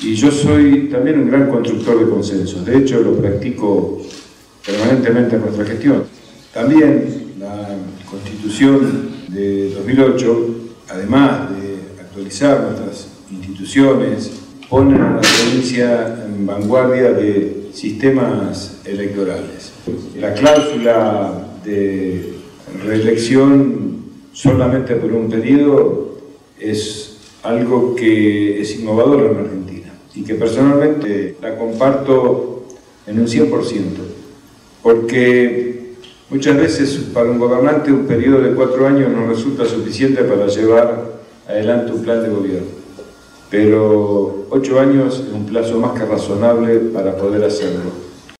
Y yo soy también un gran constructor de consensos. De hecho, lo practico permanentemente en nuestra gestión. También la Constitución de 2008, además de actualizar nuestras instituciones, pone a la provincia en vanguardia de sistemas electorales. La cláusula de reelección solamente por un periodo es algo que es innovador en Argentina y que personalmente la comparto en un 100%, porque muchas veces para un gobernante un periodo de 4 años no resulta suficiente para llevar adelante un plan de gobierno, pero 8 años es un plazo más que razonable para poder hacerlo.